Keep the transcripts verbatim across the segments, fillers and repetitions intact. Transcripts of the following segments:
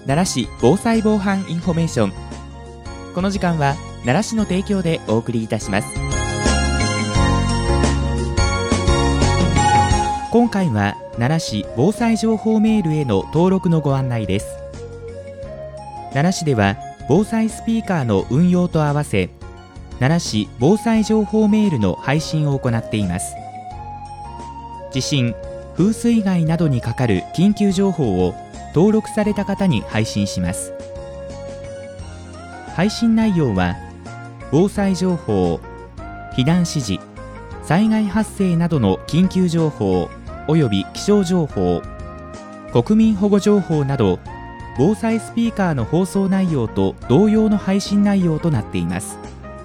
奈良市防災防犯インフォメーション。この時間は奈良市の提供でお送りいたします。今回は奈良市防災情報メールへの登録のご案内です。奈良市では防災スピーカーの運用と合わせ、奈良市防災情報メールの配信を行っています。地震、風水害などにかかる緊急情報を登録された方に配信します。配信内容は防災情報、避難指示、災害発生などの緊急情報および気象情報、国民保護情報など防災スピーカーの放送内容と同様の配信内容となっています。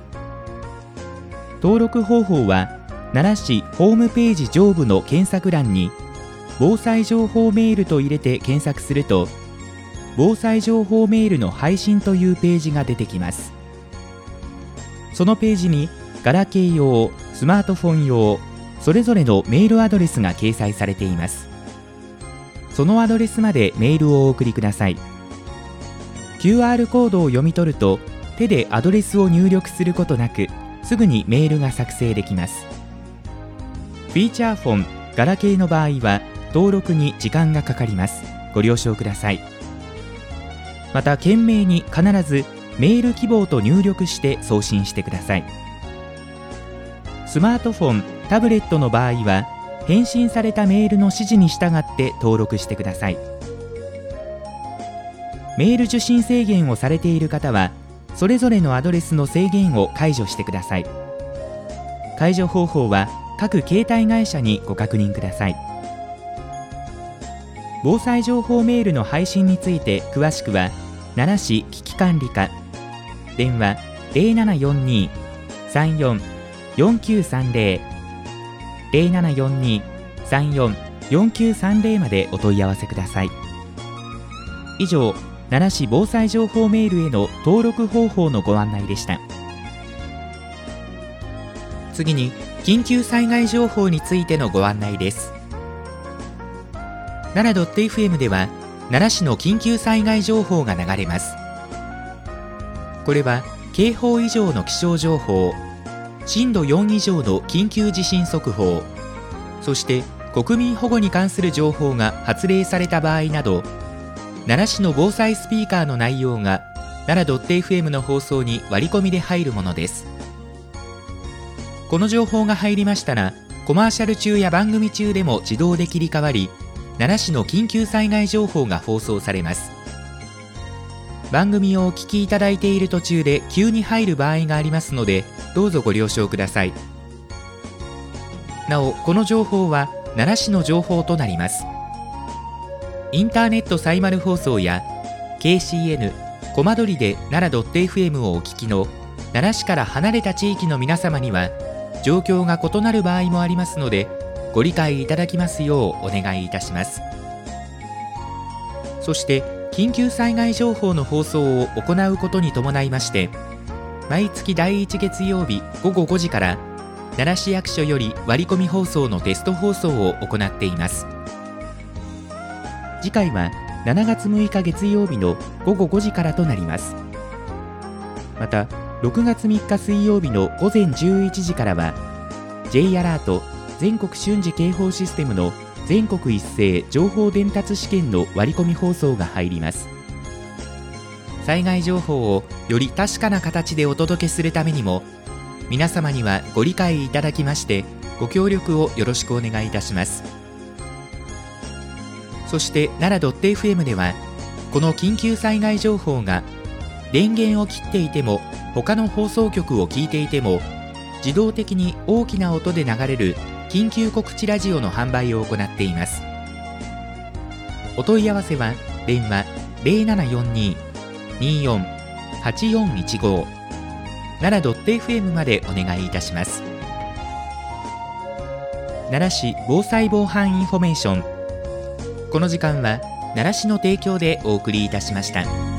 登録方法は奈良市ホームページ上部の検索欄に防災情報メールと入れて検索すると、防災情報メールの配信というページが出てきます。そのページにガラケー用、スマートフォン用、それぞれのメールアドレスが掲載されています。そのアドレスまでメールをお送りください。 キューアール コードを読み取ると、手でアドレスを入力することなくすぐにメールが作成できます。フィーチャーフォン、ガラケーの場合は登録に時間がかかります。ご了承ください。また件名に必ずメール希望と入力して送信してください。スマートフォン、タブレットの場合は返信されたメールの指示に従って登録してください。メール受信制限をされている方はそれぞれのアドレスの制限を解除してください。解除方法は各携帯会社にご確認ください。防災情報メールの配信について詳しくは奈良市危機管理課、電話 ゼロななよんに さんよん よんきゅうさんゼロ ゼロななよんに さんよん よんきゅうさんゼロまでお問い合わせください。以上、奈良市防災情報メールへの登録方法のご案内でした。次に緊急災害情報についてのご案内です。奈良 .fm では奈良市の緊急災害情報が流れます。これは警報以上の気象情報、震度よん以上の緊急地震速報、そして国民保護に関する情報が発令された場合など、奈良市の防災スピーカーの内容が奈良 .fm の放送に割り込みで入るものです。この情報が入りましたら、コマーシャル中や番組中でも自動で切り替わり、奈良市の緊急災害情報が放送されます。番組をお聞きいただいている途中で急に入る場合がありますので、どうぞご了承ください。なお、この情報は奈良市の情報となります。インターネットサイマル放送や ケーシーエヌ コマ撮りで奈良 .fm をお聞きの奈良市から離れた地域の皆様には状況が異なる場合もありますので、ご理解いただきますようお願いいたします。そして緊急災害情報の放送を行うことに伴いまして、毎月だいいち月曜日ごごごじから奈良市役所より割り込み放送のテスト放送を行っています。次回はしちがつむいか月曜日のごごごじからとなります。またろくがつみっか水曜日のごぜんじゅういちじからは J アラート全国瞬時警報システムの全国一斉情報伝達試験の割り込み放送が入ります。災害情報をより確かな形でお届けするためにも、皆様にはご理解いただきましてご協力をよろしくお願いいたします。そして奈良 .fm ではこの緊急災害情報が電源を切っていても他の放送局を聞いていても自動的に大きな音で流れる緊急告知ラジオの販売を行っています。お問い合わせは電話 ゼロななよんに によん はちよんいちご 奈良 .fm までお願いいたします。奈良市防災防犯インフォメーション。この時間は奈良市の提供でお送りいたしました。